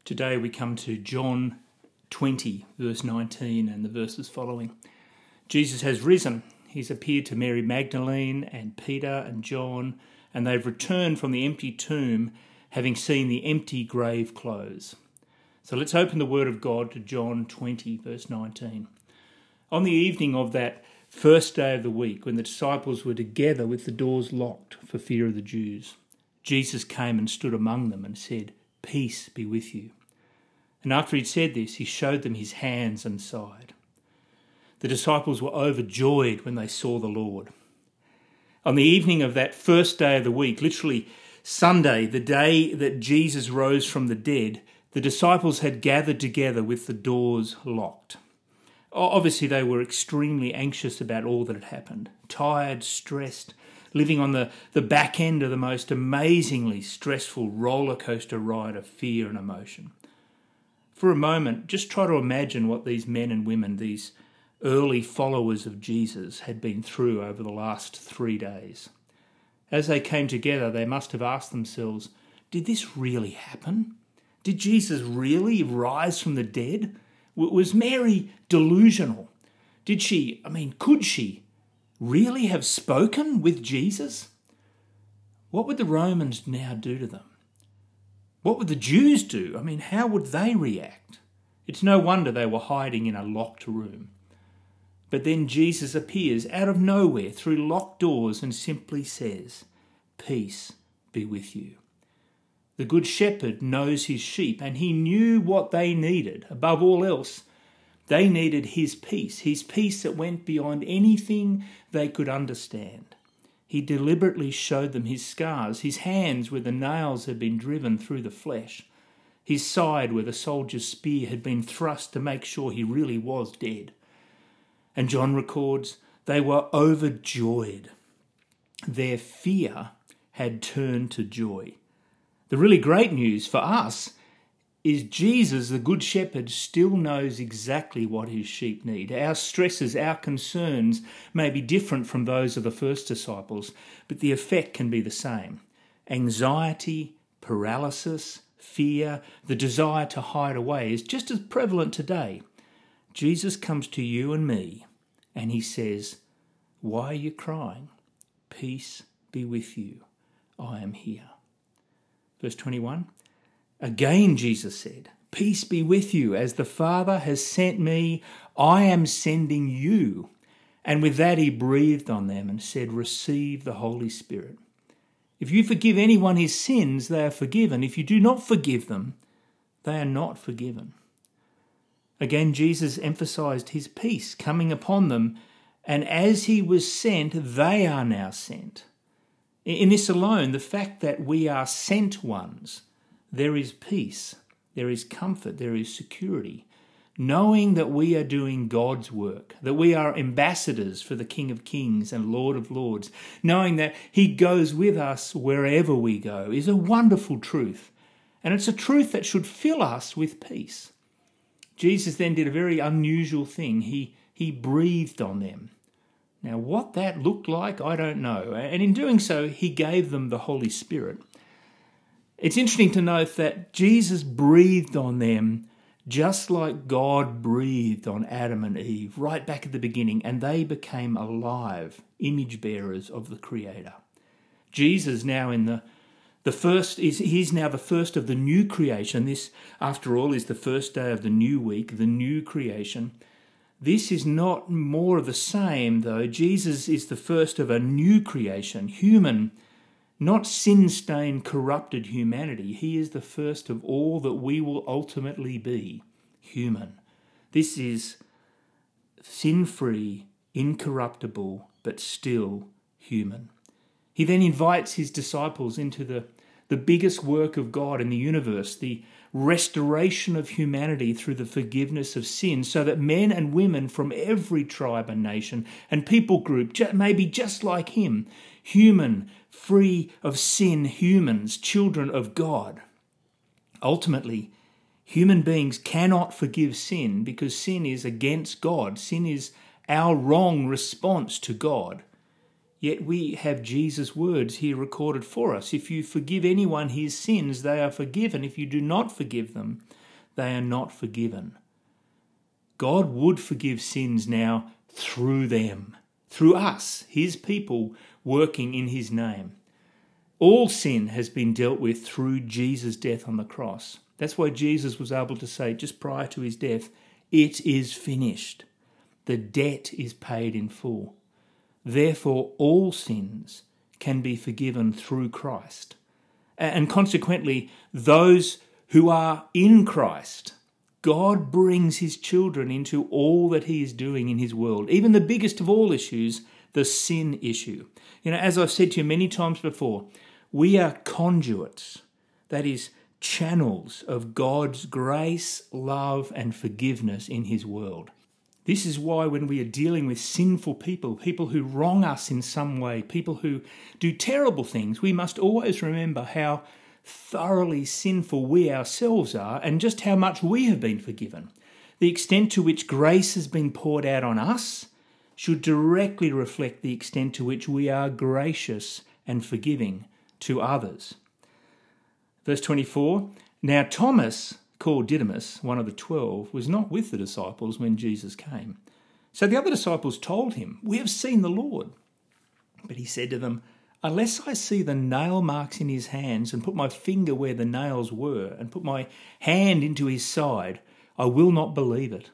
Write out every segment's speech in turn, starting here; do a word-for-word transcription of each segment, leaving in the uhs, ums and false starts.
Today we come to John twenty, verse nineteen, and the verses following. Jesus has risen. He's appeared to Mary Magdalene and Peter and John, and they've returned from the empty tomb, having seen the empty grave close. So let's open the Word of God to John twenty, verse nineteen. On the evening of that first day of the week, when the disciples were together with the doors locked for fear of the Jews, Jesus came and stood among them and said, "Peace be with you." And after he'd said this, he showed them his hands and side. The disciples were overjoyed when they saw the Lord. On the evening of that first day of the week, literally Sunday, the day that Jesus rose from the dead, the disciples had gathered together with the doors locked. Obviously, they were extremely anxious about all that had happened, tired, stressed, living on the, the back end of the most amazingly stressful roller coaster ride of fear and emotion. For a moment, just try to imagine what these men and women, these early followers of Jesus, had been through over the last three days. As they came together, they must have asked themselves, did this really happen? Did Jesus really rise from the dead? Was Mary delusional? Did she, I mean, could she really have spoken with Jesus? What would the Romans now do to them? What would the Jews do? I mean, how would they react? It's no wonder they were hiding in a locked room. But then Jesus appears out of nowhere through locked doors and simply says, "Peace be with you." The Good Shepherd knows his sheep, and he knew what they needed. Above all else, they needed his peace, his peace that went beyond anything they could understand. He deliberately showed them his scars, his hands where the nails had been driven through the flesh, his side where the soldier's spear had been thrust to make sure he really was dead. And John records, they were overjoyed. Their fear had turned to joy. The really great news for us is Jesus, the Good Shepherd, still knows exactly what his sheep need. Our stresses, our concerns may be different from those of the first disciples, but the effect can be the same. Anxiety, paralysis, fear, the desire to hide away is just as prevalent today. Jesus comes to you and me and he says, "Why are you crying? Peace be with you. I am here." Verse twenty-one, again Jesus said, "Peace be with you. As the Father has sent me, I am sending you." And with that he breathed on them and said, "Receive the Holy Spirit. If you forgive anyone his sins, they are forgiven. If you do not forgive them, they are not forgiven." Again, Jesus emphasized his peace coming upon them, and as he was sent, they are now sent. In this alone, the fact that we are sent ones, there is peace, there is comfort, there is security, knowing that we are doing God's work, that we are ambassadors for the King of Kings and Lord of Lords, knowing that he goes with us wherever we go, is a wonderful truth. And it's a truth that should fill us with peace. Jesus then did a very unusual thing. He, he breathed on them. Now, what that looked like, I don't know. And in doing so, he gave them the Holy Spirit. It's interesting to note that Jesus breathed on them just like God breathed on Adam and Eve right back at the beginning, and they became alive, image bearers of the Creator. Jesus now in the the first is he's now the first of the new creation. This, after all, is the first day of the new week, the new creation. This is not more of the same, though. Jesus is the first of a new creation, human, not sin-stained, corrupted humanity. He is the first of all that we will ultimately be, human. This is sin-free, incorruptible, but still human. He then invites his disciples into the, the biggest work of God in the universe, the restoration of humanity through the forgiveness of sin, so that men and women from every tribe and nation and people group, maybe just like him, human, free of sin humans, children of God. Ultimately, human beings cannot forgive sin because sin is against God. Sin is our wrong response to God. Yet we have Jesus' words here recorded for us. If you forgive anyone his sins, they are forgiven. If you do not forgive them, they are not forgiven. God would forgive sins now through them, through us, his people, working in his name. All sin has been dealt with through Jesus' death on the cross. That's why Jesus was able to say just prior to his death, "It is finished." The debt is paid in full. Therefore, all sins can be forgiven through Christ. And consequently, those who are in Christ, God brings his children into all that he is doing in his world, even the biggest of all issues, the sin issue. You know, as I've said to you many times before, we are conduits, that is, channels of God's grace, love, and forgiveness in his world. This is why when we are dealing with sinful people, people who wrong us in some way, people who do terrible things, we must always remember how thoroughly sinful we ourselves are and just how much we have been forgiven. The extent to which grace has been poured out on us should directly reflect the extent to which we are gracious and forgiving to others. Verse twenty-four, now Thomas, called Didymus, one of the twelve, was not with the disciples when Jesus came. So the other disciples told him, "We have seen the Lord." But he said to them, "Unless I see the nail marks in his hands and put my finger where the nails were and put my hand into his side, I will not believe it."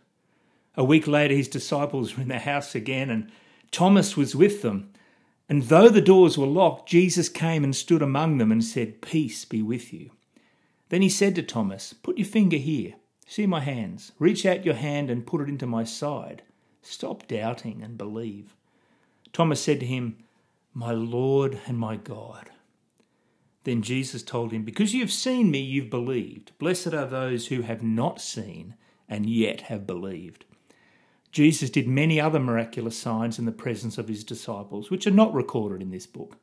A week later, his disciples were in the house again and Thomas was with them. And though the doors were locked, Jesus came and stood among them and said, "Peace be with you." Then he said to Thomas, "Put your finger here. See my hands. Reach out your hand and put it into my side. Stop doubting and believe." Thomas said to him, "My Lord and my God." Then Jesus told him, "Because you have seen me, you've believed. Blessed are those who have not seen and yet have believed." Jesus did many other miraculous signs in the presence of his disciples, which are not recorded in this book.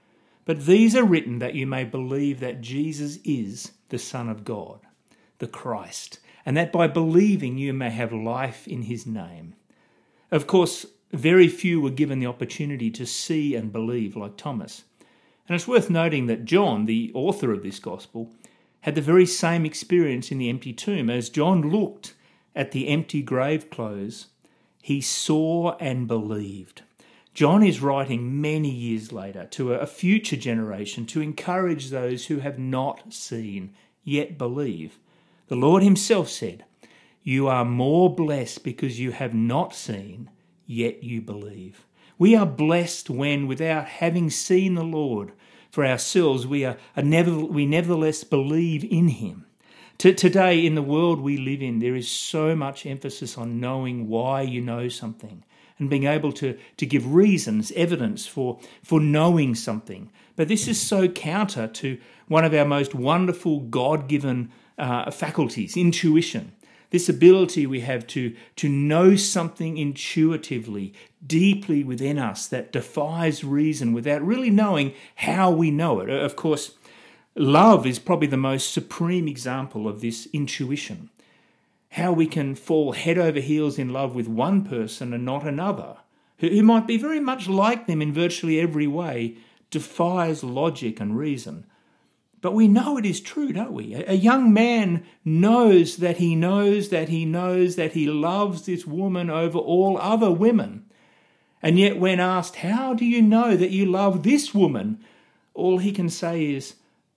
But these are written that you may believe that Jesus is the Son of God, the Christ, and that by believing you may have life in his name. Of course, very few were given the opportunity to see and believe like Thomas. And it's worth noting that John, the author of this gospel, had the very same experience in the empty tomb. As John looked at the empty grave clothes, he saw and believed. John is writing many years later to a future generation to encourage those who have not seen yet believe. The Lord himself said, "You are more blessed because you have not seen, yet you believe." We are blessed when, without having seen the Lord for ourselves, we are, are never, we nevertheless believe in him. To, today, in the world we live in, there is so much emphasis on knowing why you know something and being able to, to give reasons, evidence for, for knowing something. But this is so counter to one of our most wonderful God-given uh, faculties, intuition. This ability we have to, to know something intuitively, deeply within us that defies reason without really knowing how we know it. Of course, love is probably the most supreme example of this intuition. How we can fall head over heels in love with one person and not another, who might be very much like them in virtually every way, defies logic and reason. But we know it is true, don't we? A young man knows that he knows that he knows that he loves this woman over all other women. And yet when asked, "How do you know that you love this woman?" all he can say is,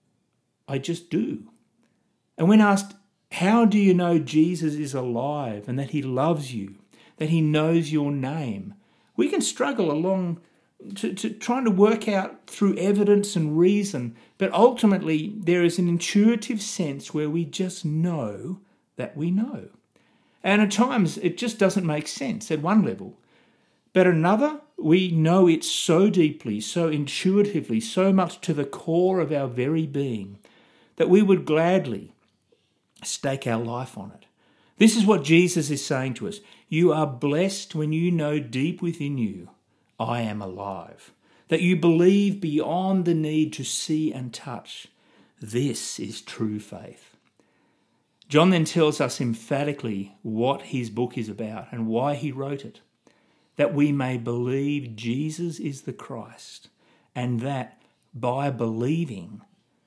"I just do." And when asked, "How do you know Jesus is alive and that he loves you, that he knows your name?" we can struggle along to, to trying to work out through evidence and reason, but ultimately there is an intuitive sense where we just know that we know. And at times it just doesn't make sense at one level. But at another, we know it so deeply, so intuitively, so much to the core of our very being, that we would gladly stake our life on it. This is what Jesus is saying to us. You are blessed when you know deep within you, I am alive. That you believe beyond the need to see and touch. This is true faith. John then tells us emphatically what his book is about and why he wrote it. that we may believe Jesus is the Christ, and that by believing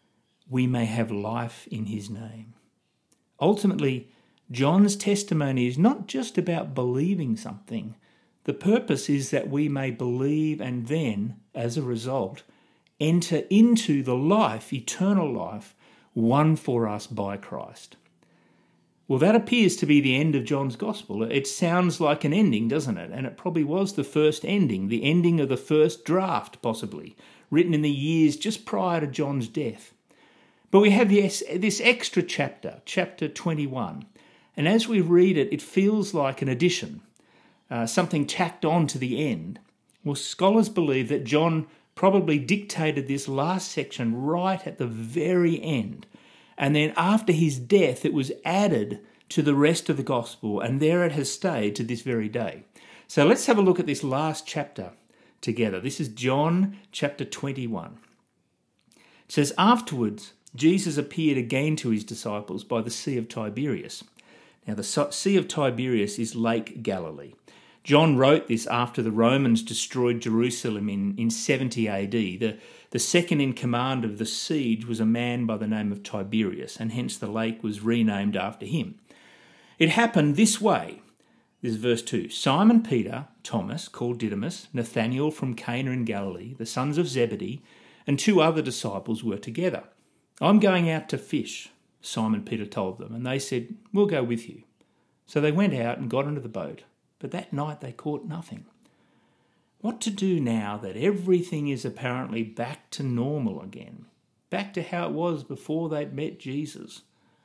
we may have life in his name. Ultimately, John's testimony is not just about believing something. The purpose is that we may believe and then, as a result, enter into the life, eternal life, won for us by Christ. Well, that appears to be the end of John's Gospel. It sounds like an ending, doesn't it? And it probably was the first ending, the ending of the first draft, possibly, written in the years just prior to John's death. But we have this, this extra chapter, chapter twenty-one. And as we read it, it feels like an addition, uh, something tacked on to the end. Well, scholars believe that John probably dictated this last section right at the very end. And then after his death, it was added to the rest of the gospel, and there it has stayed to this very day. So let's have a look at this last chapter together. This is John chapter twenty-one. It says, "Afterwards, Jesus appeared again to his disciples by the Sea of Tiberias." Now, the Sea of Tiberias is Lake Galilee. John wrote this after the Romans destroyed Jerusalem in, in seventy A D. The, the second in command of the siege was a man by the name of Tiberius, and hence the lake was renamed after him. It happened this way. This is verse two. "Simon Peter, Thomas, called Didymus, Nathanael from Cana in Galilee, the sons of Zebedee, and two other disciples were together. 'I'm going out to fish,' Simon Peter told them, and they said, 'We'll go with you.' So they went out and got into the boat, but that night they caught nothing." What to do now that everything is apparently back to normal again, back to how it was before they'd met Jesus?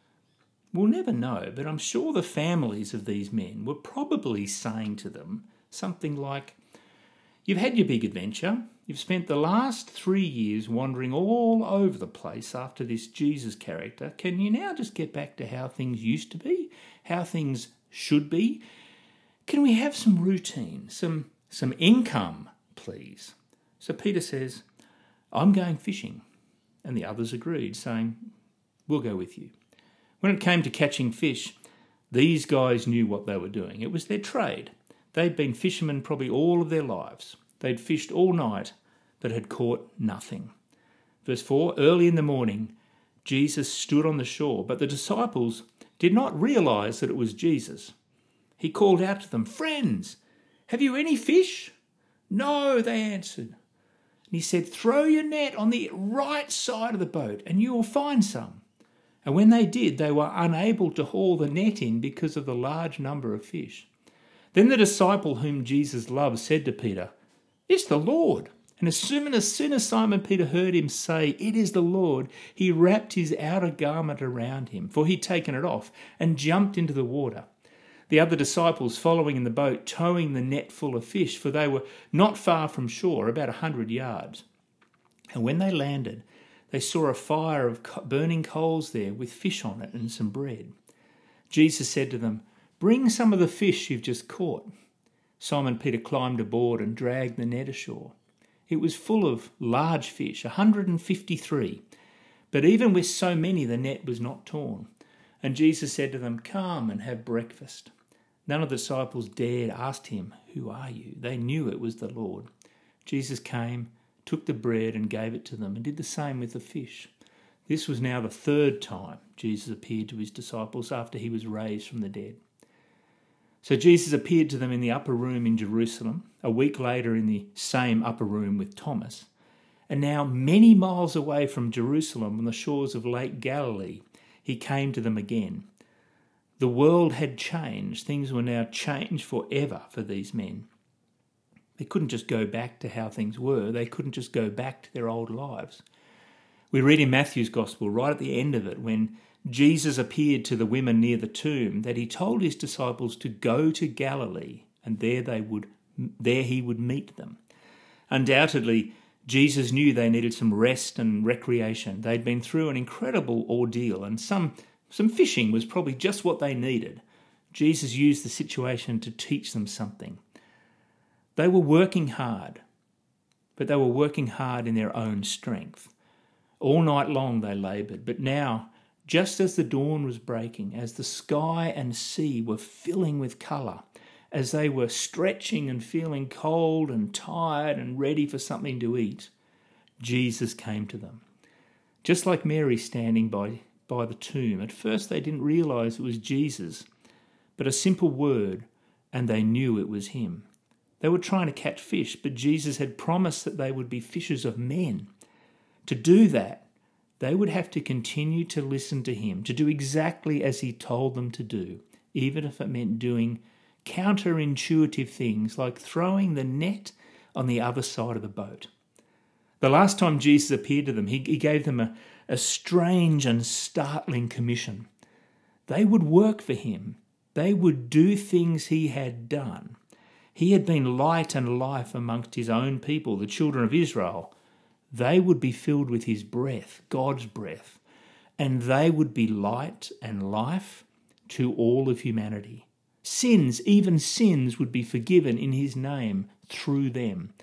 We'll never know, but I'm sure the families of these men were probably saying to them something like, "You've had your big adventure. You've spent the last three years wandering all over the place after this Jesus character. Can you now just get back to how things used to be, how things should be? Can we have some routine, some some income, please?" So Peter says, "I'm going fishing." And the others agreed, saying, "We'll go with you." When it came to catching fish, these guys knew what they were doing. It was their trade. They'd been fishermen probably all of their lives. They'd fished all night, but had caught nothing. Verse four, "Early in the morning, Jesus stood on the shore, but the disciples did not realize that it was Jesus. He called out to them, 'Friends, have you any fish?' 'No,' they answered. And he said, 'Throw your net on the right side of the boat and you will find some.' And when they did, they were unable to haul the net in because of the large number of fish. Then the disciple whom Jesus loved said to Peter, 'It's the Lord.' And as soon as, soon as Simon Peter heard him say, 'It is the Lord,' he wrapped his outer garment around him, for he'd taken it off, and jumped into the water. The other disciples following in the boat, towing the net full of fish, for they were not far from shore, about a hundred yards. And when they landed, they saw a fire of burning coals there with fish on it and some bread. Jesus said to them, 'Bring some of the fish you've just caught.' Simon Peter climbed aboard and dragged the net ashore. It was full of large fish, one hundred fifty-three. But even with so many, the net was not torn. And Jesus said to them, 'Come and have breakfast.' None of the disciples dared ask him, 'Who are you?' They knew it was the Lord. Jesus came, took the bread and gave it to them, and did the same with the fish. This was now the third time Jesus appeared to his disciples after he was raised from the dead. So Jesus appeared to them in the upper room in Jerusalem, a week later in the same upper room with Thomas, and now many miles away from Jerusalem on the shores of Lake Galilee, he came to them again. The world had changed. Things were now changed forever for these men. They couldn't just go back to how things were. They couldn't just go back to their old lives. We read in Matthew's Gospel, right at the end of it, when Jesus appeared to the women near the tomb, that he told his disciples to go to Galilee, and there they would, there he would meet them. Undoubtedly, Jesus knew they needed some rest and recreation. They'd been through an incredible ordeal, and some, some fishing was probably just what they needed. Jesus used the situation to teach them something. They were working hard, but they were working hard in their own strength. All night long they laboured, but now, just as the dawn was breaking, as the sky and sea were filling with colour, as they were stretching and feeling cold and tired and ready for something to eat, Jesus came to them. Just like Mary standing by, by the tomb. At first they didn't realise it was Jesus, but a simple word and they knew it was him. They were trying to catch fish, but Jesus had promised that they would be fishers of men. To do that, they would have to continue to listen to him, to do exactly as he told them to do, even if it meant doing counterintuitive things like throwing the net on the other side of the boat. The last time Jesus appeared to them, he, he gave them a, a strange and startling commission. They would work for him. They would do things he had done. He had been light and life amongst his own people, the children of Israel. They would be filled with his breath, God's breath, and they would be light and life to all of humanity. Sins, even sins, would be forgiven in his name through them.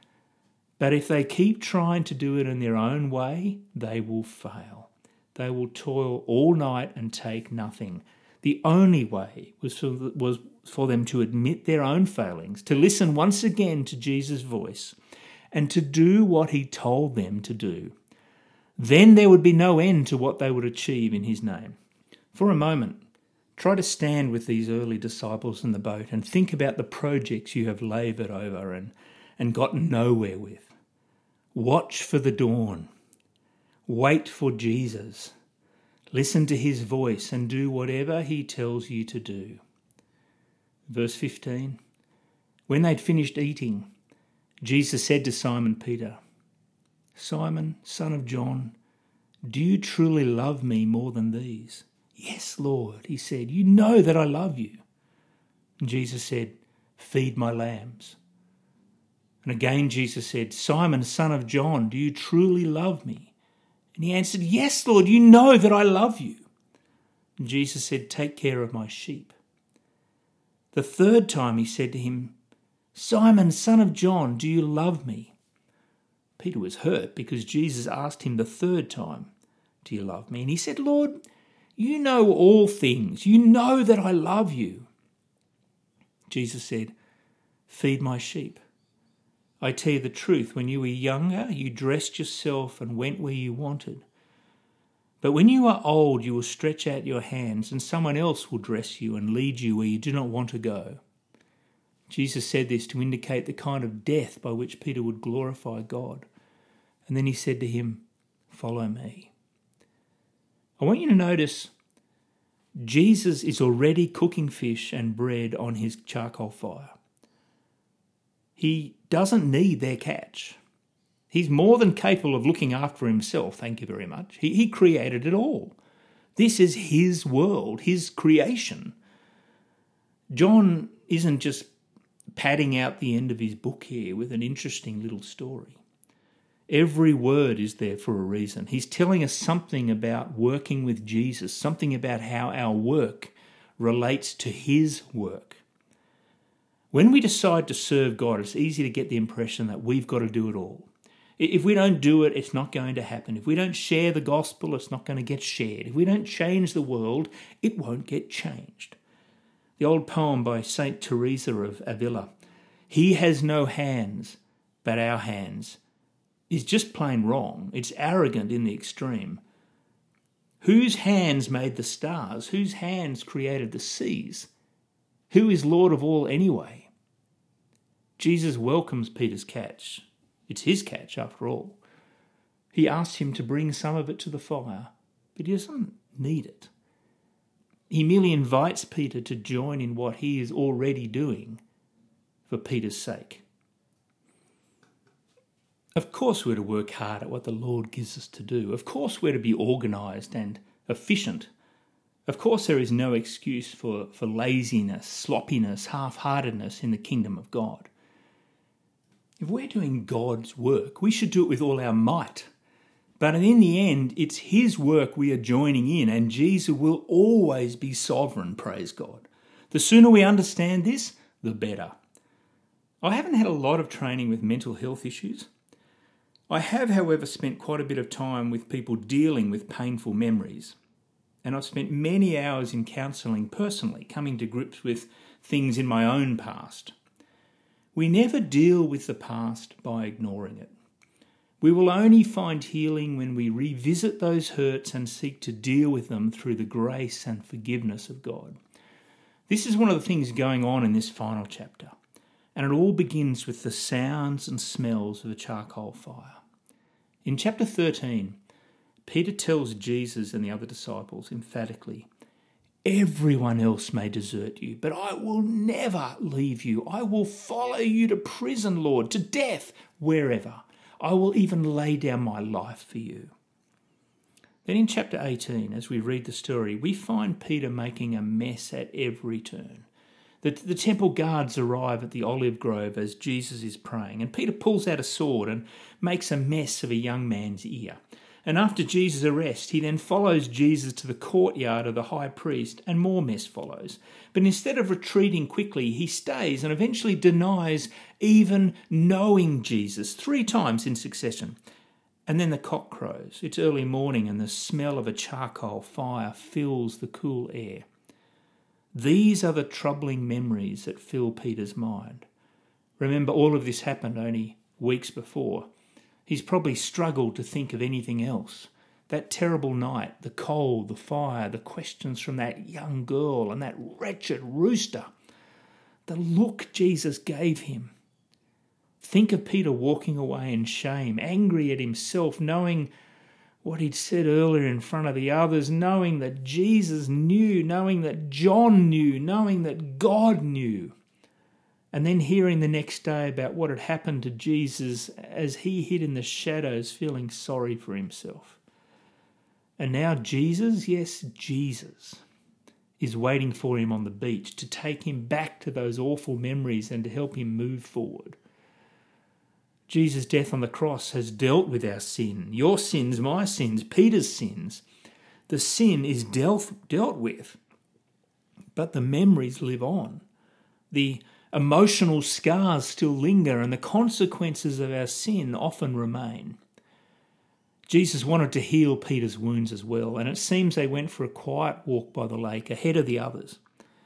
But if they keep trying to do it in their own way, they will fail. They will toil all night and take nothing. The only way was for, was for them to admit their own failings, to listen once again to Jesus' voice, and to do what he told them to do. Then there would be no end to what they would achieve in his name. For a moment, try to stand with these early disciples in the boat and think about the projects you have laboured over and, and gotten nowhere with. Watch for the dawn. Wait for Jesus. Listen to his voice and do whatever he tells you to do. Verse fifteen. When they'd finished eating, Jesus said to Simon Peter, "Simon, son of John, do you truly love me more than these?" "Yes, Lord," he said, "you know that I love you." And Jesus said, "Feed my lambs." And again Jesus said, "Simon, son of John, do you truly love me?" And he answered, "Yes, Lord, you know that I love you." And Jesus said, "Take care of my sheep." The third time he said to him, "Simon, son of John, do you love me?" Peter was hurt because Jesus asked him the third time, "Do you love me?" And he said, "Lord, you know all things. You know that I love you." Jesus said, "Feed my sheep. I tell you the truth, when you were younger, you dressed yourself and went where you wanted. But when you are old, you will stretch out your hands and someone else will dress you and lead you where you do not want to go." Jesus said this to indicate the kind of death by which Peter would glorify God. And then he said to him, "Follow me." I want you to notice Jesus is already cooking fish and bread on his charcoal fire. He doesn't need their catch. He's more than capable of looking after himself, thank you very much. He, he created it all. This is his world, his creation. John isn't just padding out the end of his book here with an interesting little story. Every word is there for a reason. He's telling us something about working with Jesus, something about how our work relates to his work. When we decide to serve God, it's easy to get the impression that we've got to do it all. If we don't do it, it's not going to happen. If we don't share the gospel, it's not going to get shared. If we don't change the world, it won't get changed. The old poem by Saint Teresa of Avila, "He has no hands but our hands," is just plain wrong. It's arrogant in the extreme. Whose hands made the stars? Whose hands created the seas? Who is Lord of all anyway? Jesus welcomes Peter's catch. It's his catch after all. He asks him to bring some of it to the fire, but he doesn't need it. He merely invites Peter to join in what he is already doing for Peter's sake. Of course we're to work hard at what the Lord gives us to do. Of course we're to be organised and efficient. Of course there is no excuse for, for laziness, sloppiness, half-heartedness in the kingdom of God. If we're doing God's work, we should do it with all our might. But in the end, it's his work we are joining in, and Jesus will always be sovereign, praise God. The sooner we understand this, the better. I haven't had a lot of training with mental health issues. I have, however, spent quite a bit of time with people dealing with painful memories. And I've spent many hours in counselling personally, coming to grips with things in my own past. We never deal with the past by ignoring it. We will only find healing when we revisit those hurts and seek to deal with them through the grace and forgiveness of God. This is one of the things going on in this final chapter, and it all begins with the sounds and smells of a charcoal fire. In chapter thirteen, Peter tells Jesus and the other disciples emphatically, "Everyone else may desert you, but I will never leave you. I will follow you to prison, Lord, to death, wherever. I will even lay down my life for you." Then in chapter eighteen, as we read the story, we find Peter making a mess at every turn. The, the temple guards arrive at the olive grove as Jesus is praying, and Peter pulls out a sword and makes a mess of a young man's ear. And after Jesus' arrest, he then follows Jesus to the courtyard of the high priest, and more mess follows. But instead of retreating quickly, he stays and eventually denies even knowing Jesus three times in succession. And then the cock crows. It's early morning and the smell of a charcoal fire fills the cool air. These are the troubling memories that fill Peter's mind. Remember, all of this happened only weeks before. He's probably struggled to think of anything else. That terrible night, the cold, the fire, the questions from that young girl and that wretched rooster. The look Jesus gave him. Think of Peter walking away in shame, angry at himself, knowing what he'd said earlier in front of the others, knowing that Jesus knew, knowing that John knew, knowing that God knew. And then hearing the next day about what had happened to Jesus as he hid in the shadows, feeling sorry for himself. And now Jesus, yes, Jesus, is waiting for him on the beach to take him back to those awful memories and to help him move forward. Jesus' death on the cross has dealt with our sin, your sins, my sins, Peter's sins. The sin is dealt, dealt with, but the memories live on. The emotional scars still linger, and the consequences of our sin often remain. Jesus wanted to heal Peter's wounds as well, and it seems they went for a quiet walk by the lake ahead of the others.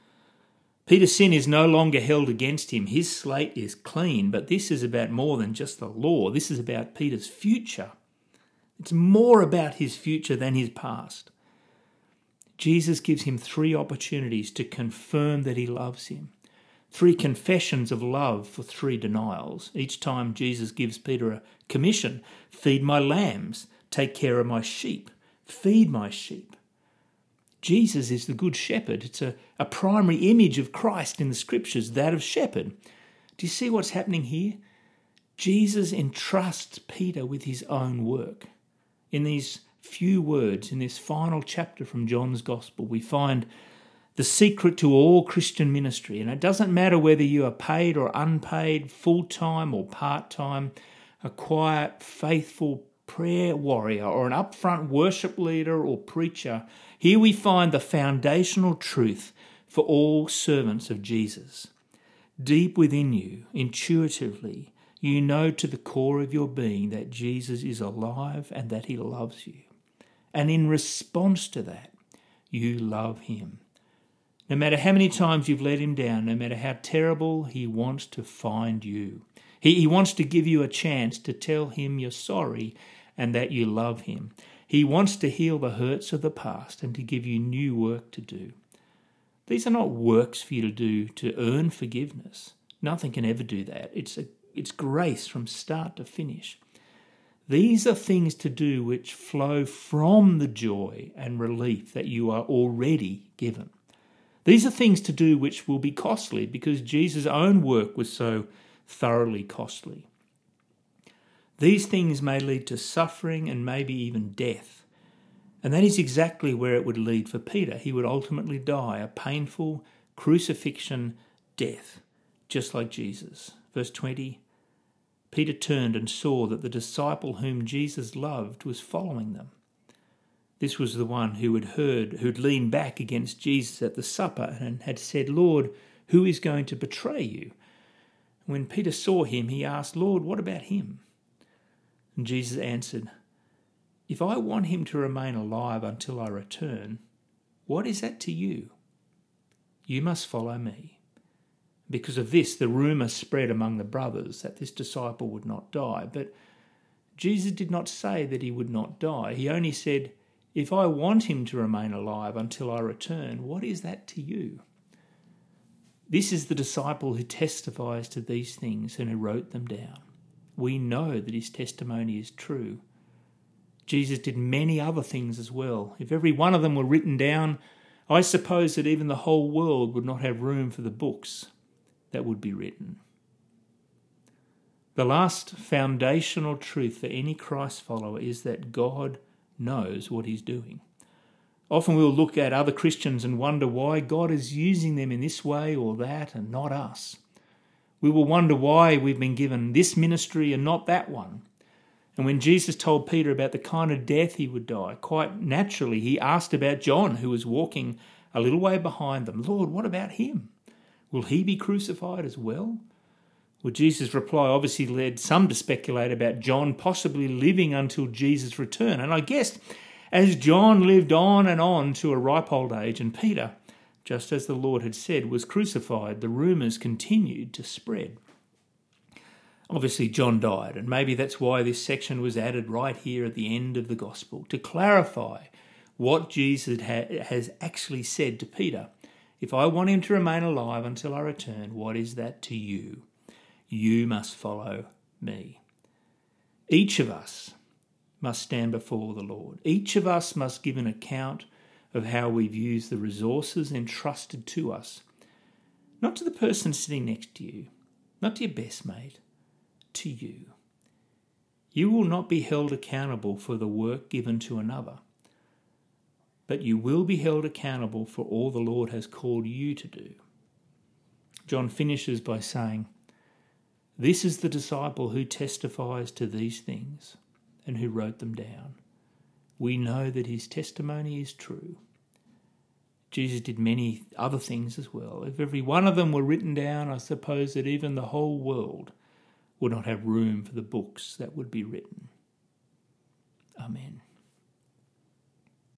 Peter's sin is no longer held against him. His slate is clean, but this is about more than just the law. This is about Peter's future. It's more about his future than his past. Jesus gives him three opportunities to confirm that he loves him. Three confessions of love for three denials. Each time Jesus gives Peter a commission: feed my lambs, take care of my sheep, feed my sheep. Jesus is the good shepherd. It's a, a primary image of Christ in the scriptures, that of shepherd. Do you see what's happening here? Jesus entrusts Peter with his own work. In these few words, in this final chapter from John's Gospel, we find the secret to all Christian ministry. And it doesn't matter whether you are paid or unpaid, full-time or part-time, a quiet, faithful prayer warrior or an upfront worship leader or preacher. Here we find the foundational truth for all servants of Jesus. Deep within you, intuitively, you know to the core of your being that Jesus is alive and that he loves you. And in response to that, you love him. No matter how many times you've let him down, no matter how terrible, he wants to find you. He, he wants to give you a chance to tell him you're sorry and that you love him. He wants to heal the hurts of the past and to give you new work to do. These are not works for you to do to earn forgiveness. Nothing can ever do that. It's a, it's grace from start to finish. These are things to do which flow from the joy and relief that you are already given. These are things to do which will be costly because Jesus' own work was so thoroughly costly. These things may lead to suffering and maybe even death. And that is exactly where it would lead for Peter. He would ultimately die a painful crucifixion death, just like Jesus. Verse twenty, Peter turned and saw that the disciple whom Jesus loved was following them. This was the one who had heard, who'd leaned back against Jesus at the supper and had said, "Lord, who is going to betray you?" When Peter saw him, he asked, "Lord, what about him?" And Jesus answered, "If I want him to remain alive until I return, what is that to you? You must follow me. Because of this, the rumour spread among the brothers that this disciple would not die. But Jesus did not say that he would not die. He only said, if I want him to remain alive until I return, what is that to you? This is the disciple who testifies to these things and who wrote them down. We know that his testimony is true. Jesus did many other things as well. If every one of them were written down, I suppose that even the whole world would not have room for the books that would be written. The last foundational truth for any Christ follower is that God knows what he's doing. Often we'll look at other Christians and wonder why God is using them in this way or that and not us. We will wonder why we've been given this ministry and not that one. And when Jesus told Peter about the kind of death he would die, quite naturally he asked about John, who was walking a little way behind them. Lord, what about him? Will he be crucified as well? Well, Jesus' reply obviously led some to speculate about John possibly living until Jesus' return. And I guess as John lived on and on to a ripe old age, and Peter, just as the Lord had said, was crucified, the rumours continued to spread. Obviously, John died, and maybe that's why this section was added right here at the end of the Gospel, to clarify what Jesus ha- has actually said to Peter. If I want him to remain alive until I return, what is that to you? You must follow me. Each of us must stand before the Lord. Each of us must give an account of how we've used the resources entrusted to us. Not to the person sitting next to you, not to your best mate, to you. You will not be held accountable for the work given to another, but you will be held accountable for all the Lord has called you to do. John finishes by saying, this is the disciple who testifies to these things and who wrote them down. We know that his testimony is true. Jesus did many other things as well. If every one of them were written down, I suppose that even the whole world would not have room for the books that would be written. Amen.